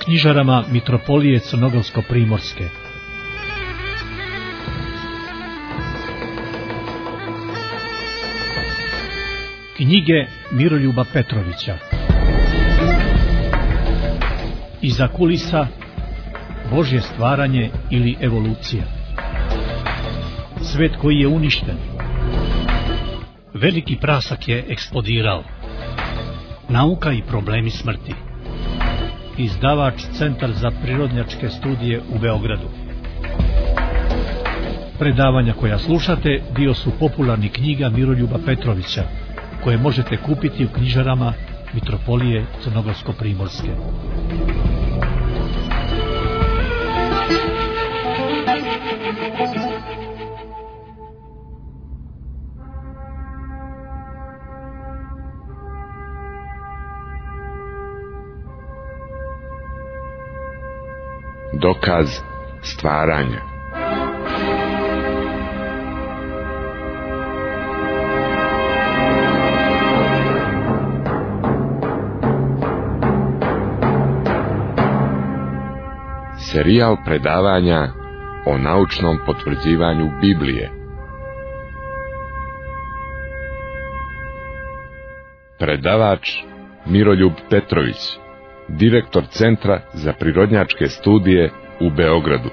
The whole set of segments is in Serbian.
knjižarama Mitropolije Crnogorsko-primorske. Knjige Miroljuba Petrovića. Iza kulisa, Božje stvaranje ili evolucija. Svet koji je uništen. Veliki prasak je eksplodirao. Nauka i problemi smrti. Izdavač Centar za prirodnjačke studije u Beogradu. Predavanja koja slušate dio su popularnih knjiga Miroljuba Petrovića, koje možete kupiti u knjižarama Mitropolije Crnogorsko-primorske. Dokaz stvaranja. Serijal predavanja o naučnom potvrđivanju Biblije. Predavač Miroljub Petrović, direktor Centra za prirodnjačke studije u Beogradu.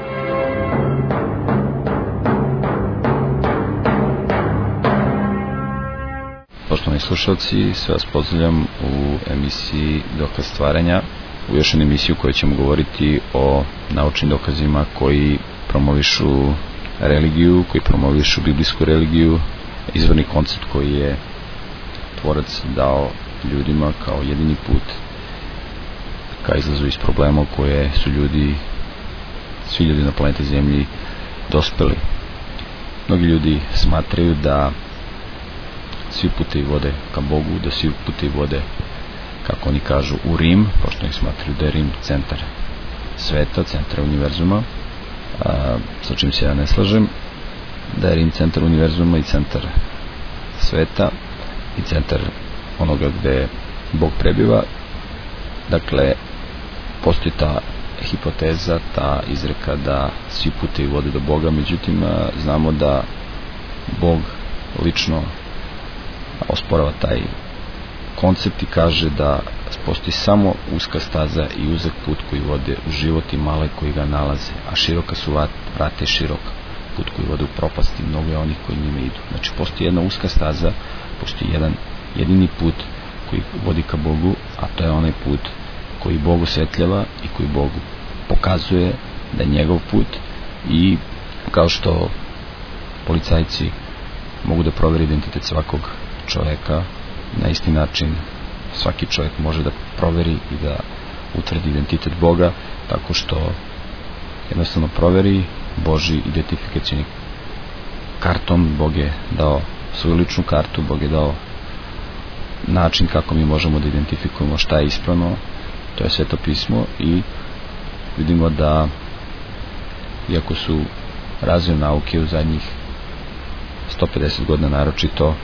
Poštovani slušalci, sve vas pozdravljam u emisiji Dokaz stvaranja, u još jednu emisiju koju ćemo govoriti o naučnim dokazima koji promovišu religiju, koji promovišu biblijsku religiju, izvorni koncept koji je Tvorac dao ljudima kao jedini put ka izlazu iz problema u koje su svi ljudi na planeti Zemlji dospeli. Mnogi ljudi smatraju da svi putevi vode ka Bogu, da svi putevi vode, kako oni kažu, u Rim, pošto oni smatraju da je Rim centar sveta, centar univerzuma, sa čim se ja ne slažem, da je Rim centar univerzuma i centar sveta i centar onoga gde Bog prebiva. Dakle, postoji ta hipoteza, ta izreka da svi putevi vode do Boga, međutim znamo da Bog lično osporava taj koncept i kaže da postoji samo uska staza i uzak put koji vode u život i male koji ga nalaze, a široka su vrata i širok put koji vode u propast i mnogo je onih koji njime idu. Znači, postoji jedna uska staza, postoji jedan jedini put koji vodi ka Bogu, a to je onaj put koji Bog osvetljava i koji Bogu pokazuje da je njegov put. I kao što policajci mogu da proveri identitet svakog čoveka, na isti način svaki čovjek može da proveri i da utvrdi identitet Boga tako što jednostavno proveri Božji identifikacioni karton. Bog je dao svoju ličnu kartu, Bog je dao način kako mi možemo da identifikujemo šta je ispravno, to je Sveto pismo. I vidimo da iako su razvoj nauke u zadnjih 150 godina, naročito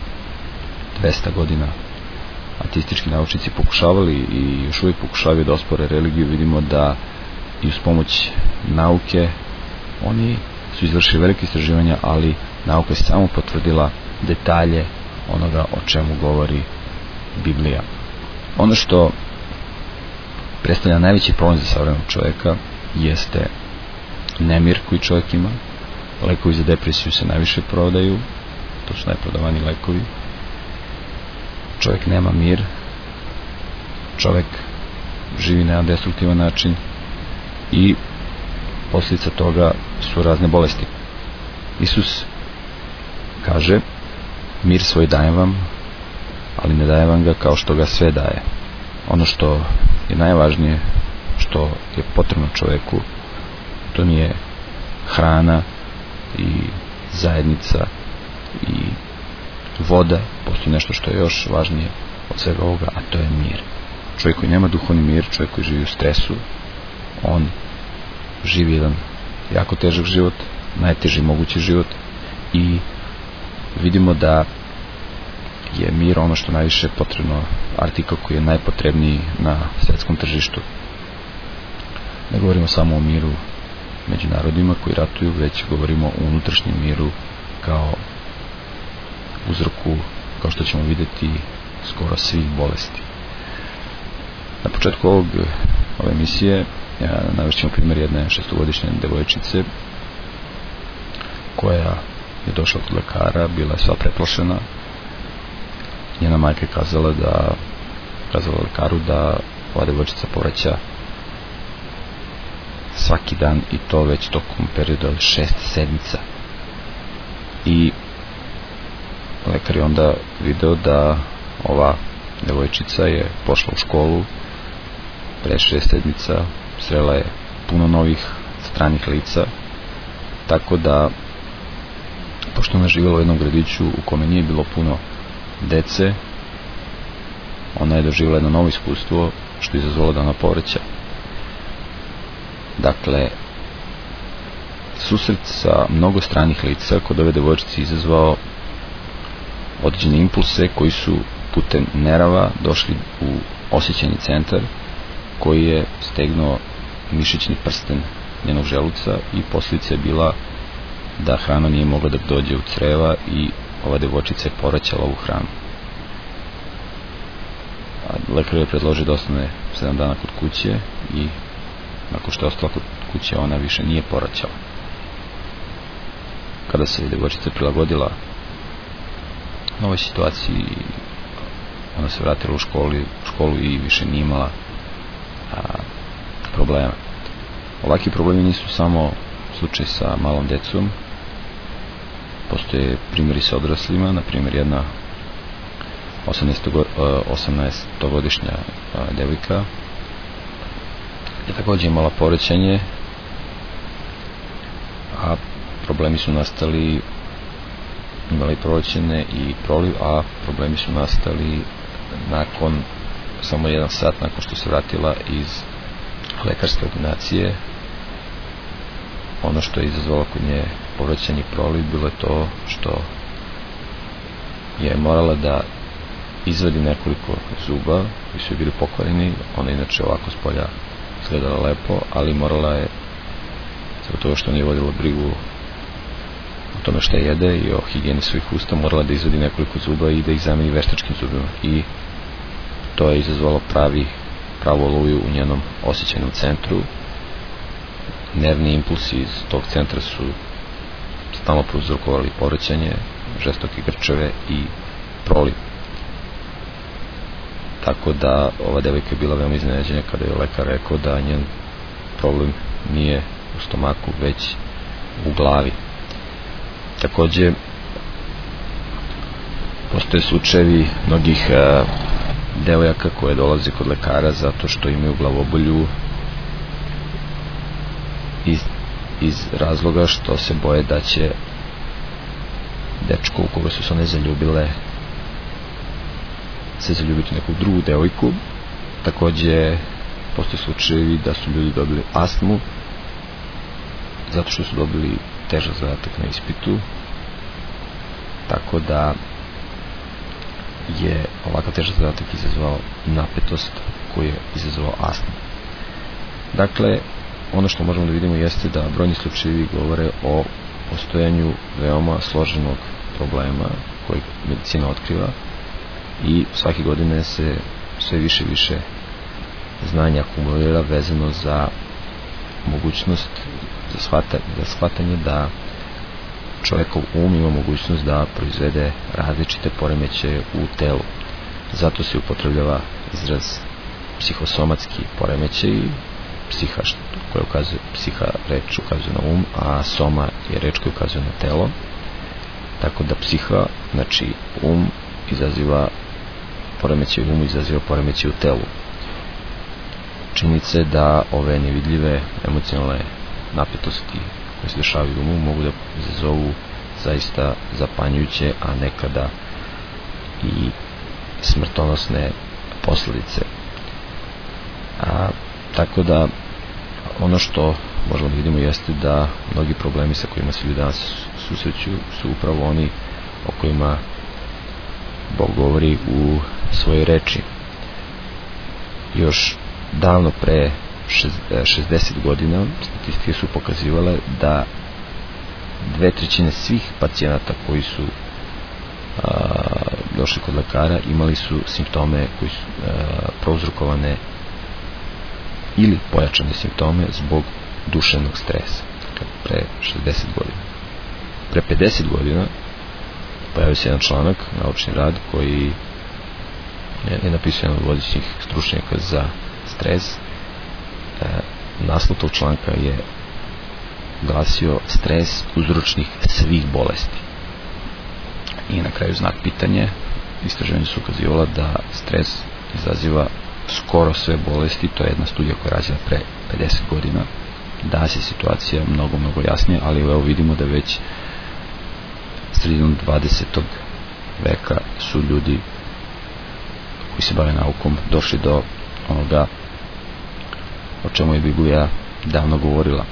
200 godina, ateistički naučnici pokušavali i još uvijek pokušavaju da ospore religiju, vidimo da i uz pomoć nauke oni su izvršili velike istraživanja, ali nauka je samo potvrdila detalje onoga o čemu govori Biblija. Ono što predstavlja najveći problem za savremenog čovjeka jeste nemir koji čovjek ima. Lekovi za depresiju se najviše prodaju, to su najprodavaniji lekovi. Čovjek nema mir, čovjek živi na jedan destruktivan način i posljedica toga su razne bolesti. Isus kaže: mir svoj dajem vam, ali ne dajem vam ga kao što ga sve daje. Ono što je najvažnije, što je potrebno čovjeku, to nije hrana i zajednica i voda, postoji nešto što je još važnije od svega ovoga, a to je mir. Čovjek koji nema duhovni mir, čovjek koji živi u stresu, on živi jedan jako težak život, najteži mogući život, i vidimo da je mir ono što najviše potrebno, artikl koji je najpotrebniji na svetskom tržištu. Ne govorimo samo o miru među narodima koji ratuju, već govorimo o unutrašnjem miru kao uzroku, kao što ćemo vidjeti, skoro svih bolesti. Na početku ove emisije navešćemo primjer jedne 6-godišnje devojčice koja je došla kod lekara, bila je sva preplašena. Njena majka je kazala lekaru da ova devojčica povraća svaki dan i to već tokom perioda od 6 sedmica. I lekar je onda video da ova devojčica je pošla u školu pre 6 sedmica, srela je puno novih stranih lica, tako da, pošto ona živjela u jednom gradiću u kome nije bilo puno dece, ona je doživjela jedno novo iskustvo što je izazvalo da ona povraća. Dakle, susret sa mnogo stranih lica kod ove devojčice izazvao određene impulse koji su putem nerava došli u osjećajni centar koji je stegnuo mišićni prsten njenog želuca i posljedica je bila da hrana nije mogla da dođe u creva i ova devojčica je povraćala ovu hranu. Lekar je predložio da ostane 7 dana kod kuće i nakon što je ostala kod kuće ona više nije povraćala. Kada se devojčica prilagodila novoj situaciji, ona se vratila u školu i više nije imala problema. Ovakvi problemi nisu samo slučaj sa malom djecom, postoje primjeri sa odraslima, na primjer jedna 18-godišnja devojka je također imala povraćanje, a problemi su nastali, imala i povraćene i proliv, a problemi su nastali nakon samo 1 sat nakon što se vratila iz lekarske ordinacije. Ono što je izazvalo kod nje povraćanje i proliv bilo je to što je morala da izvadi nekoliko zuba koji su bili pokvareni. Ona inače ovako s polja izgledala lepo, ali morala je, zbog toga što nije vodila brigu o tome što jede i o higijeni svojih usta, morala da izvadi nekoliko zuba i da ih zameni veštačkim zubima, i to je izazvalo pravu oluju u njenom osjećajnom centru. Nervni impulsi iz tog centra su stalno prouzrokovali povraćanje, žestoke grčeve i proliv. Tako da ova devojka je bila veoma iznenađena kada je lekar rekao da njen problem nije u stomaku, već u glavi. Također postoje slučajevi mnogih devojaka koje dolaze kod lekara zato što imaju glavobolju iz razloga što se boje da će dečko u koga su se one zaljubile se zaljubiti neku drugu devojku. Također postoje slučajevi da su ljudi dobili astmu zato što su dobili težak zadatak na ispitu, tako da je ovakav težak zadatak izazvao napetost koju je izazvao astmu. Dakle, ono što možemo da vidimo jeste da brojni slučajevi govore o postojanju veoma složenog problema koji medicina otkriva, i svake godine se sve više i više znanja akumulira vezano za mogućnost za shvatanje da čovjekov um ima mogućnost da proizvede različite poremećaje u telu. Zato se upotrebljava izraz psihosomatski poremećaj. Psiha reč ukazuje na um, a soma je reč koja ukazuje na telo. Tako da psiha, znači um, izaziva poremećaj u umu, izaziva poremećaj u telu. Činjenica je da ove nevidljive emocionalne napetosti koje se dešavaju u umu mogu da izazovu zaista zapanjujuće, a nekada i smrtonosne posljedice. Tako da ono što možemo da vidimo jeste da mnogi problemi sa kojima se ljudi danas susreću su upravo oni o kojima Bog govori u svojoj reči. Još davno pre 60 godina statistike su pokazivale da 2/3 svih pacijenata koji su došli kod lekara imali su simptome koji su prouzrokovane ili pojačane simptome zbog duševnog stresa. Pre 60 godina. Pre 50 godina pojavio se jedan članak, naučni rad, koji je napisao jedan od vodećih stručnjaka za stres. Naslov tog članka je glasio stres uzročnik svih bolesti. I na kraju znak pitanje, istraživanje su ukazivala da stres izaziva skoro sve bolesti. To je jedna studija koja je rađena pre 50 godina. Danas je situacija mnogo jasnije, ali evo vidimo da već sredinom 20. veka su ljudi koji se bave naukom došli do onoga o čemu je Biblija davno govorila.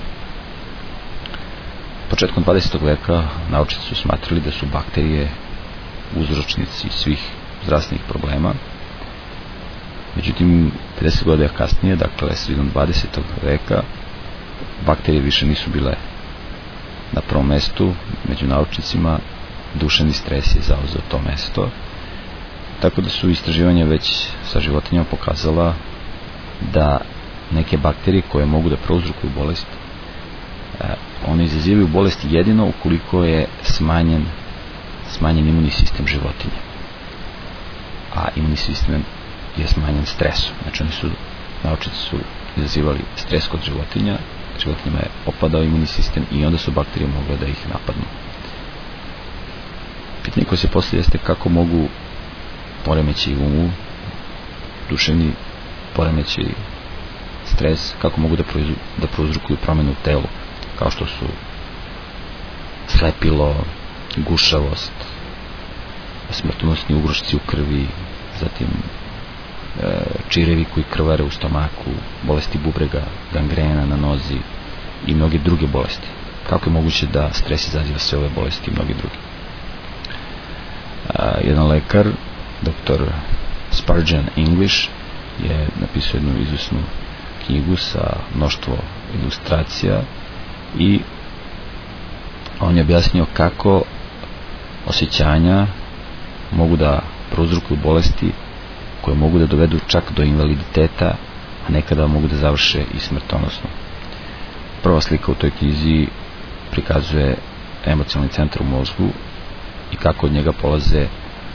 Početkom 20. veka naučnici su smatrali da su bakterije uzročnici svih zdravstvenih problema. Međutim, 50 godina kasnije, dakle sredinom 20. veka, bakterije više nisu bile na prvom mestu među naučnicima, duševni stres je zauzeo to mesto. Tako da su istraživanja već sa životinjama pokazala da neke bakterije koje mogu da prouzrokuju bolest, one izazivaju bolest jedino ukoliko je smanjen imunni sistem životinje. A imunni sistem je smanjen stresom. Znači naučnici su izazivali stres kod životinja, životinjama je opadao imunni sistem i onda su bakterije mogle da ih napadnu. Pitanje koje se postavlja jeste kako mogu poremećaji umu, duševni poremećaji, stres, kako mogu da prouzrokuju promjenu u telu, kao što su slepilo, gušavost, smrtonosni ugrušci u krvi, zatim čirevi koji krvare u stomaku, bolesti bubrega, gangrena na nozi i mnoge druge bolesti. Kako je moguće da stres izaziva sve ove bolesti i mnoge druge? Jedan lekar, dr. Spurgeon English, je napisao jednu izvrsnu knjigu sa mnoštvo ilustracija i on je objasnio kako osjećanja mogu da prouzrokuju bolesti koje mogu da dovedu čak do invaliditeta, a nekada mogu da završe i smrtonosno. Prva slika u toj knjizi prikazuje emocionalni centar u mozgu i kako od njega polaze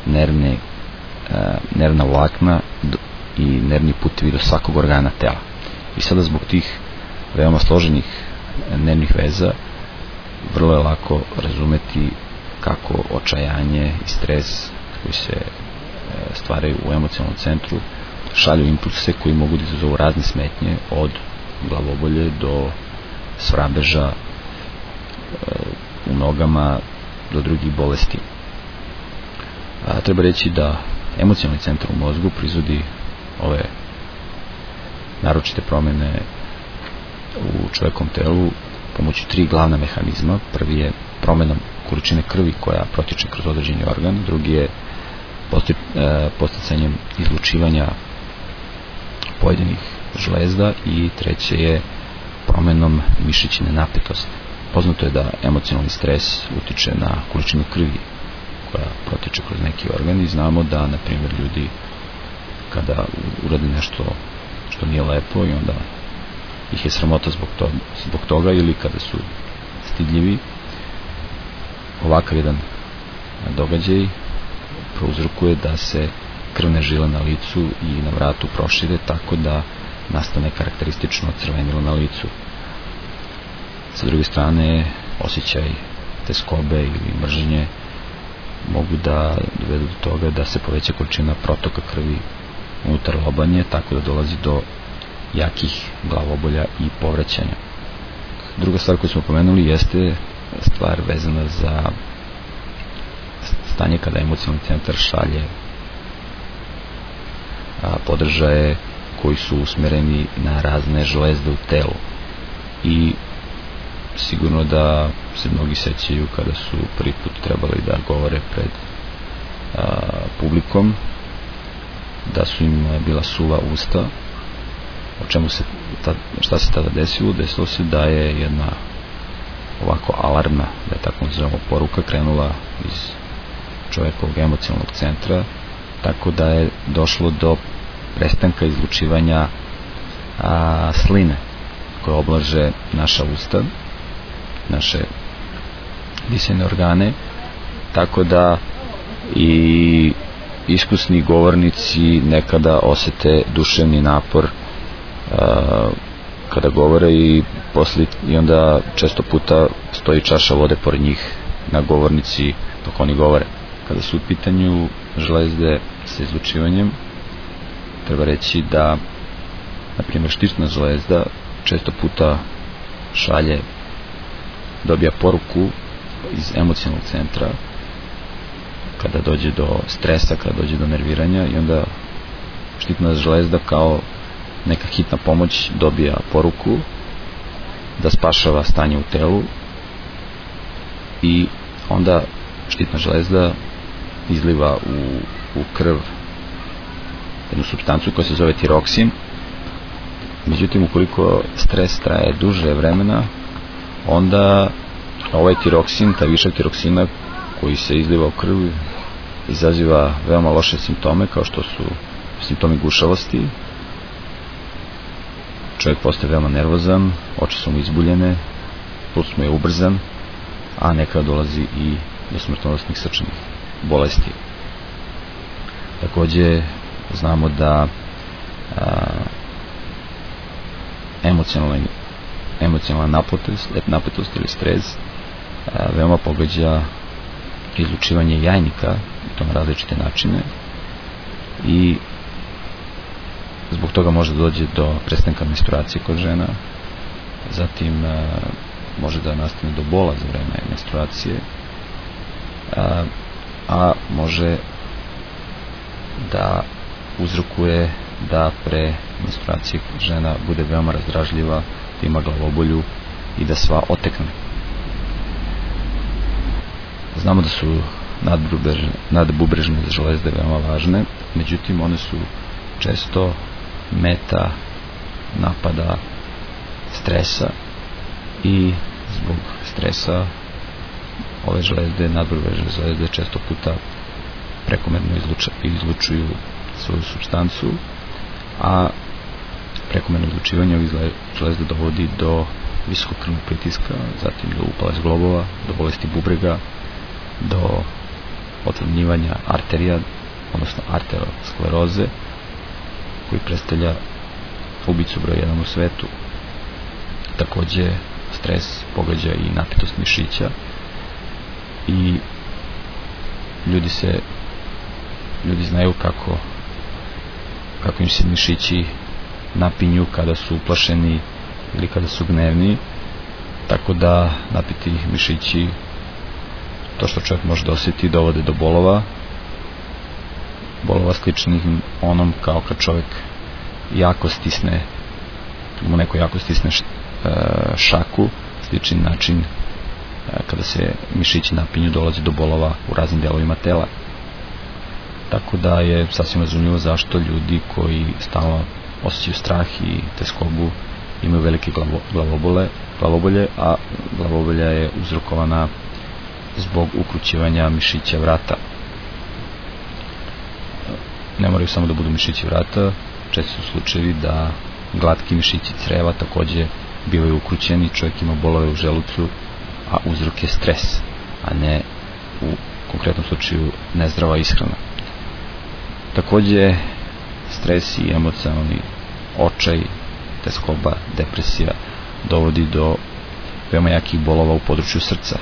nervna vlakna i nervni putevi do svakog organa tela. I sada zbog tih veoma složenih nervnih veza vrlo je lako razumeti kako očajanje i stres koji se stvaraju u emocionalnom centru šalju impulse koji mogu da izazovu razne smetnje, od glavobolje do svrabeža u nogama do drugih bolesti. Treba reći da emocionalni centar u mozgu proizvodi ove naročite promjene u čovekovom telu pomoću 3 glavna mehanizma. Prvi je promjenom količine krvi koja protiče kroz određeni organ, drugi je podsticanjem izlučivanja pojedinih žlezda i treće je promjenom mišićne napetosti. Poznato je da emocionalni stres utiče na količinu krvi koja protiče kroz neki organ i znamo da, na primjer, ljudi kada urade nešto što nije lepo i onda ih je sramota zbog toga, ili kada su stidljivi, ovakav jedan događaj prouzrokuje da se krvne žile na licu i na vratu prošire tako da nastane karakteristično crvenilo na licu. Sa druge strane, osjećaj teskobe ili mržnje mogu da dovedu do toga da se poveća količina protoka krvi unutar lobanje, tako da dolazi do jakih glavobolja i povraćanja. Druga stvar koju smo pomenuli jeste stvar vezana za stanje kada emocionalni centar šalje podržaje koji su usmereni na razne žlezde u telu. I sigurno da se mnogi sećaju kada su prvi put trebali da govore pred publikom, da su im bila suva usta šta se tada desilo? Desilo se da je jedna ovako alarmna, da je tako nazovemo, poruka krenula iz čovjekovog emocionalnog centra, tako da je došlo do prestanka izlučivanja sline koje oblaže naša usta, naše disajne organe, tako da i iskusni govornici nekada osete duševni napor kada govore i onda često puta stoji čaša vode pored njih na govornici dok oni govore. Kada su u pitanju žlezde sa izlučivanjem, treba reći da, na primjer, štitna žlezda često puta dobija poruku iz emocionalnog centra kada dođe do stresa, kada dođe do nerviranja, i onda štitna žlezda kao neka hitna pomoć dobija poruku da spašava stanje u telu, i onda štitna žlezda izliva u krv jednu supstancu koja se zove tiroksin. Međutim, ukoliko stres traje duže vremena, onda ovaj tiroksin, taj višak tiroksina koji se izliva u krv, izaziva veoma loše simptome, kao što su simptomi gušavosti. Čovjek postaje veoma nervozan, oči su mu izbuljene, puls mu je ubrzan, a nekada dolazi i do smrtonosnih srčanih bolesti. Takođe, znamo da emocionalna napetost ili stres veoma pogađa izlučivanje jajnika, i to na različite načine, i zbog toga može dođe do prestanka menstruacije kod žena, zatim može da nastane do bola za vreme menstruacije, a može da uzrokuje da pre menstruacije žena bude veoma razdražljiva, da ima glavobolju i da sva otekne. Znamo da su nadbubrežne žlezde veoma važne, međutim one su često meta napada stresa, i zbog stresa ove žlezde, nadbubrežne žlezde, često puta prekomerno izlučuju svoju supstancu, a prekomerno izlučivanje ovih žlezda dovodi do visokog krvnog pritiska, zatim do upala zglobova, do bolesti bubrega, do otvrdnjivanja arterija, odnosno arterioskleroze, koji predstavlja ubicu broj 1 u svetu. Takođe, stres pogađa i napetost mišića, i ljudi znaju kako im se mišići napinju kada su uplašeni ili kada su gnevni, tako da napiti mišići, to što čovjek može da osjeti, dovode do bolova sličnih onom kao kad čovjek jako stisne, neko jako stisne šaku, slični način kada se mišići napinju, dolazi do bolova u raznim delovima tela. Tako da je sasvim razumljivo zašto ljudi koji stalno osjećaju strah i teskobu imaju velike glavobolje, a glavobolja je uzrokovana zbog ukrućivanja mišića vrata. Ne moraju samo da budu mišići vrata, često su slučajevi da glatki mišići creva takođe bivaju ukrućeni, čovjek ima bolove u želucu, a uzrok je stres, a ne u konkretnom slučaju nezdrava ishrana. Takođe, stres i emocionalni očaj, teskoba, depresija dovodi do veoma jakih bolova u području srca.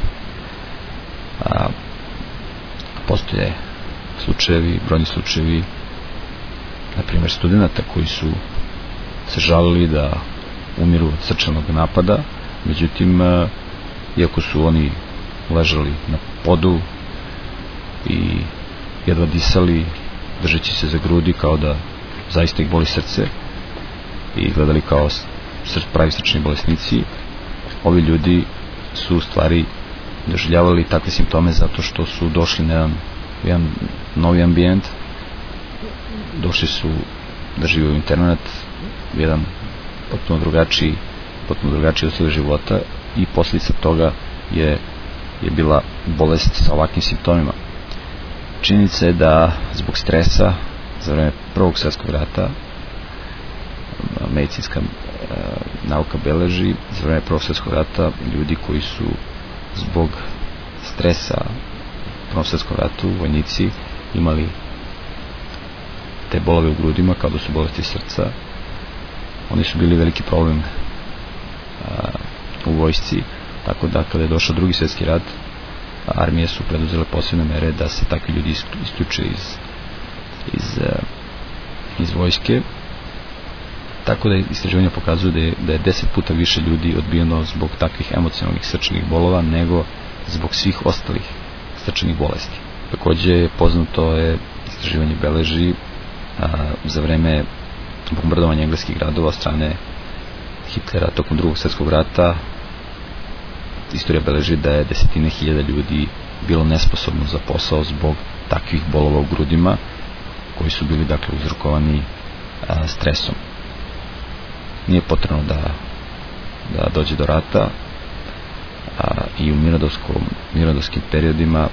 Postoje brojni slučajevi, na primjer studenta koji su se žalili da umiru od srčanog napada, međutim, iako su oni ležali na podu i jedva disali, držeći se za grudi kao da zaista ih boli srce, i gledali kao pravi srčani bolesnici, ovi ljudi su u stvari doživljavali takve simptome zato što su došli na jedan novi ambijent, došli su da žive u internat, jedan potpuno drugačiji stil života i posljedica toga je bila bolest sa ovakvim simptomima. Činjenica je da zbog stresa za vreme Prvog svjetskog rata, medicinska nauka beleži, za vreme Prvog svjetskog rata ljudi koji su zbog stresa u Prvom svjetskom ratu, vojnici, imali te bolove u grudima, kao da su bolesti srca. Oni su bili veliki problem u vojsci, tako da kada je došao Drugi svjetski rat, armije su preduzele posebne mere da se takvi ljudi isključe iz vojske. Tako da istraživanja pokazuju da je 10 puta više ljudi odbijeno zbog takvih emocionalnih srčanih bolova nego zbog svih ostalih srčanih bolesti. Takođe poznato je, istraživanje beleži, za vreme bombardovanja engleskih gradova od strane Hitlera tokom Drugog svjetskog rata, istorija beleži da je desetine hiljada ljudi bilo nesposobno za posao zbog takvih bolova u grudima koji su bili uzrokovani stresom. Nije potrebno da dođe do rata, i u mirnodopskim periodima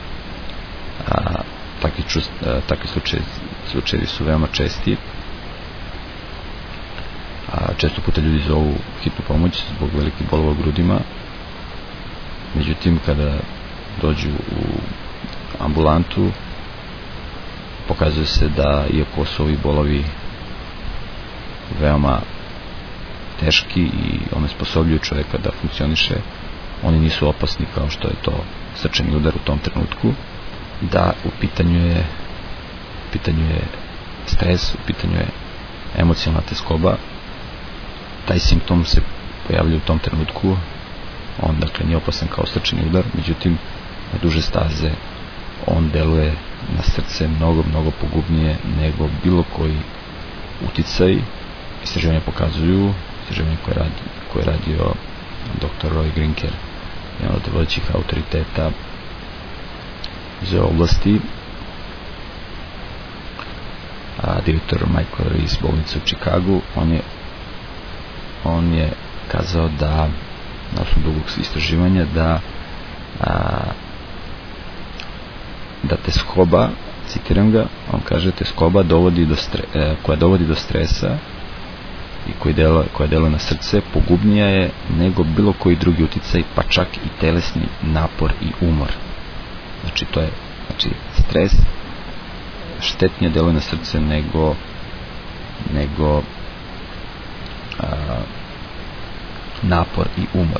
takvi slučajevi su veoma česti. Često puta ljudi zovu hitnu pomoć zbog velikih bolova u grudima, međutim kada dođu u ambulantu pokazuje se da, iako su ovi bolovi veoma teški i onesposobljuju čovjeka da funkcioniše, oni nisu opasni kao što je to srčani udar u tom trenutku, da u pitanju je stres, u pitanju je emocionalna tjeskoba. Taj simptom se pojavlja u tom trenutku, on nije opasan kao srčani udar, međutim na duže staze on deluje na srce mnogo pogubnije nego bilo koji uticaj. Istraživanja pokazuju, istraživanje koje je radio dr. Roy Grinker, jedan od vodećih autoriteta iz ove oblasti, direktor Michael Reese bolnice u Chicagu, on je kazao da, na osnovu dugog istraživanja, da teskoba, citiram ga, on kaže, teskoba koja dovodi do stresa i koja deluje na srce pogubnija je nego bilo koji drugi uticaj, pa čak i telesni napor i umor. Znači stres štetnije deluje na srce nego napor i umor.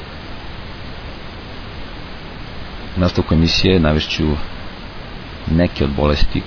U nastavku emisije navešću neke od bolesti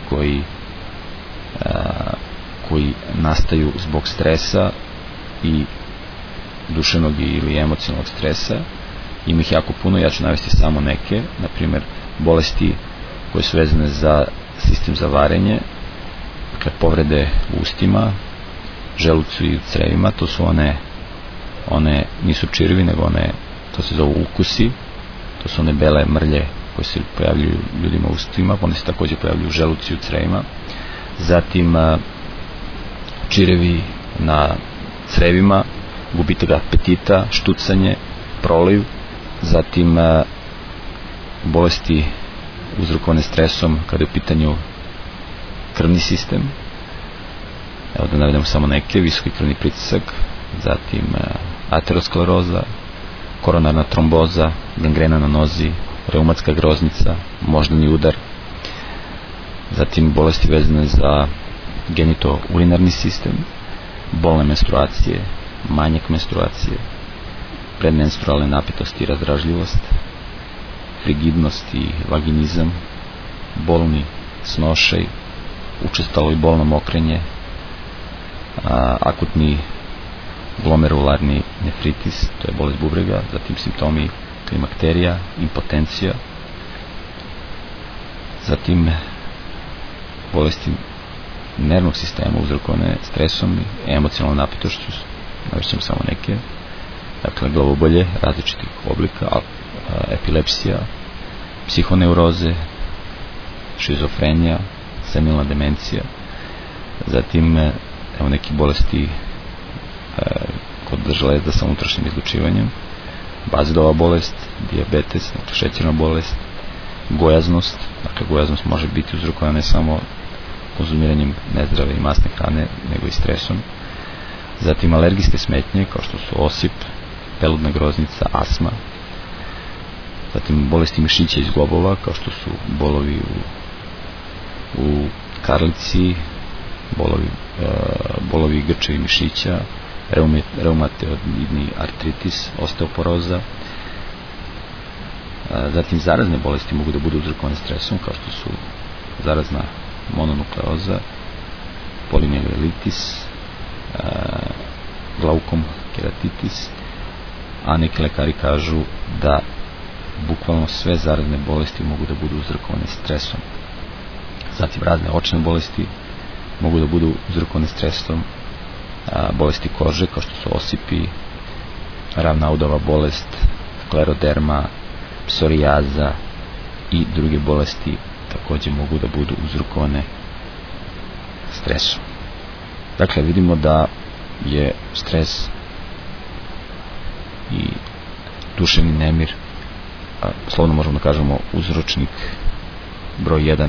koji nastaju zbog stresa i duševnog ili emocionalnog stresa. Ima ih jako puno, ja ću navesti samo neke. Na primjer, bolesti koje su vezane za sistem za varenje, dakle povrede u ustima, želucu i crevima. To su one nisu čirvi, nego to se zovu ukusi. To su one bele mrlje koje se pojavljuju ljudima u ustima, one se također pojavljuju u želucu i u crevima. Zatim čirevi na crevima, gubitak apetita, štucanje, proliv. Zatim bolesti uzrokovane stresom kada je u pitanju krvni sistem. Evo da navedemo samo neke: visoki krvni pritisak, zatim ateroskleroza, koronarna tromboza, gangrena na nozi, reumatska groznica, moždani udar. Zatim bolesti vezane za genito-urinarni sistem, bolne menstruacije, manjak menstruacije, predmenstrualne napetosti i razdražljivost, frigidnost i vaginizam, bolni snošaj, učestalo i bolno mokrenje, akutni glomerularni nefritis, to je bolest bubrega, zatim simptomi klimakterija, impotencija, zatim bolesti nervnog sistema uzrokovane stresom i emocionalnom napetošću, navešćem samo neke, dakle glavobolje različitih oblika, epilepsija, psihoneuroze, šizofrenija, senilna demencija. Zatim evo neki bolesti kod železa sa unutrašnjim izlučivanjem, bazilova bolest, dijabetes, dakle šećerna bolest, gojaznost, dakle gojaznost može biti uzrokovana ne samo konzumiranjem nezdrave i masne hrane, nego i stresom. Zatim alergijske smetnje kao što su osip, peludna groznica, astma. Zatim bolesti mišića i zglobova kao što su bolovi u karlici, bolovi grčevi mišića, reumatoidni artritis, osteoporoza. Zatim zarazne bolesti mogu da budu uzrokovane stresom kao što su zarazna mononukleoza, poliomijelitis, glaukom, keratitis, a neki lekari kažu da bukvalno sve zarazne bolesti mogu da budu uzrokovane stresom. Zatim razne očne bolesti mogu da budu uzrokovane stresom, bolesti kože kao što su osipi, ravnaudova bolest, skleroderma, psorijaza i druge bolesti također mogu da budu uzrokovane stresom. Dakle, vidimo da je stres i duševni nemir, slovno možemo da kažemo uzročnik broj 1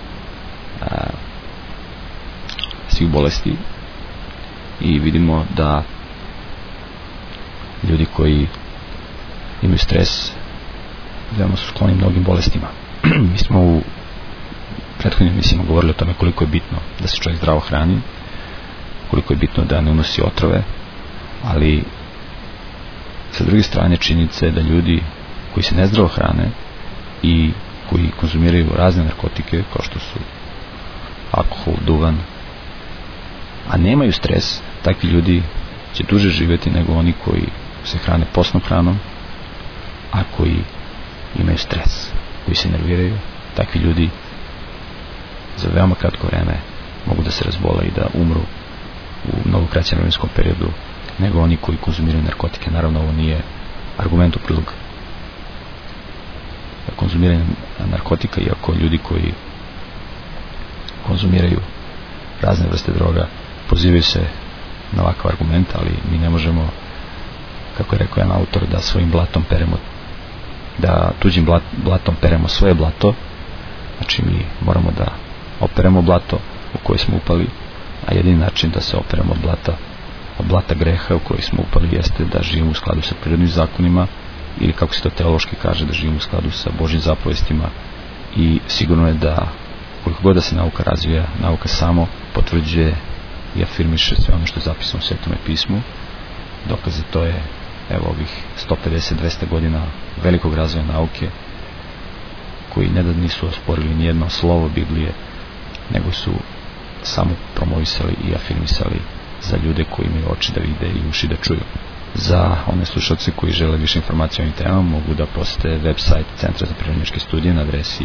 svih bolesti, i vidimo da ljudi koji imaju stres veoma su skloni mnogim bolestima. Mi smo u prethodnim emisijama govorili o tome koliko je bitno da se čovjek zdravo hrani, koliko je bitno da ne unosi otrove, ali sa druge strane činjenica je da ljudi koji se nezdravo hrane i koji konzumiraju razne narkotike kao što su alkohol, duvan, a nemaju stres, takvi ljudi će duže živjeti nego oni koji se hrane postnom hranom, a koji imaju stres, koji se nerviraju. Takvi ljudi za veoma kratko vreme mogu da se razbole i da umru u mnogo kraćem vremenskom periodu nego oni koji konzumiraju narkotike. Naravno, ovo nije argument u prilog konzumiranja narkotika, iako ljudi koji konzumiraju razne vrste droga pozivaju se na ovakav argument, ali mi ne možemo, kako je rekao jedan autor, da svojim blatom peremo, da tuđim blatom peremo svoje blato. Znači mi moramo da operemo blato u koje smo upali, a jedini način da se operemo od blata greha u koji smo upali jeste da živimo u skladu sa prirodnim zakonima, ili kako se to teološki kaže, da živimo u skladu sa Božjim zapovestima. I sigurno je da koliko god da se nauka razvija, nauka samo potvrđuje i afirmiše sve ono što je zapisano u Svetome pismu. Dokaze to je, evo, ovih 150-200 godina velikog razvoja nauke, koji ne da nisu osporili nijedno slovo Biblije, nego su samo promovisali i afirmisali za ljude koji imaju oči da vide i uši da čuju. Za one slušalce koji žele više informacija o ovim temama, mogu da posete website Centra za prirodnjačke studije na adresi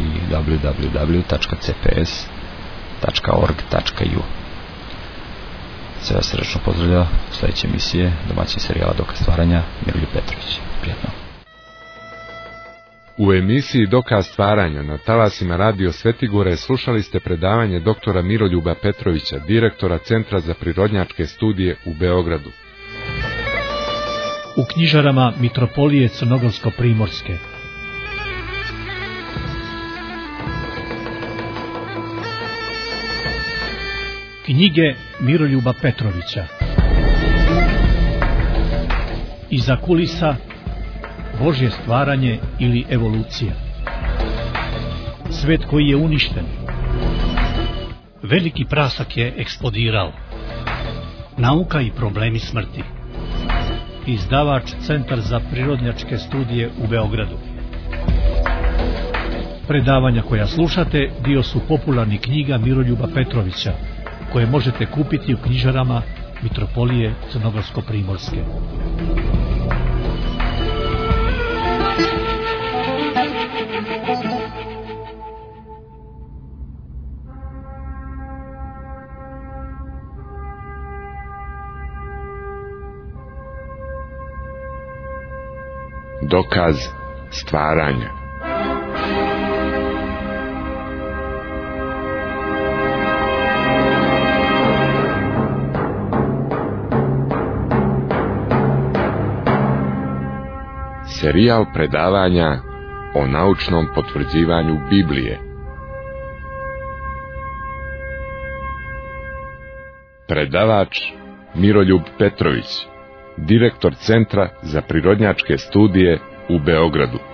www.cps.org.u. Sve vas srdečno pozdravlja u sledeće emisije, domaćin serijala Dokaz stvaranja, Miroljub Petrović. Prijetno. U emisiji Dokaz stvaranja na talasima Radio Svetigore slušali ste predavanje doktora Miroljuba Petrovića, direktora Centra za prirodnjačke studije u Beogradu. U knjižarama Mitropolije Crnogorsko-Primorske. Knjige Miroljuba Petrovića. Iza kulisa, Božje stvaranje ili evolucija. Svet koji je uništen. Veliki prasak je eksplodirao. Nauka i problemi smrti. Izdavač Centar za prirodnjačke studije u Beogradu. Predavanja koja slušate dio su popularnih knjiga Miroljuba Petrovića, koje možete kupiti u knjižarama Mitropolije Crnogorsko-Primorske. Dokaz stvaranja. serijal predavanja o naučnom potvrđivanju Biblije. Predavač Miroljub Petrović, direktor Centra za prirodnjačke studije u Beogradu.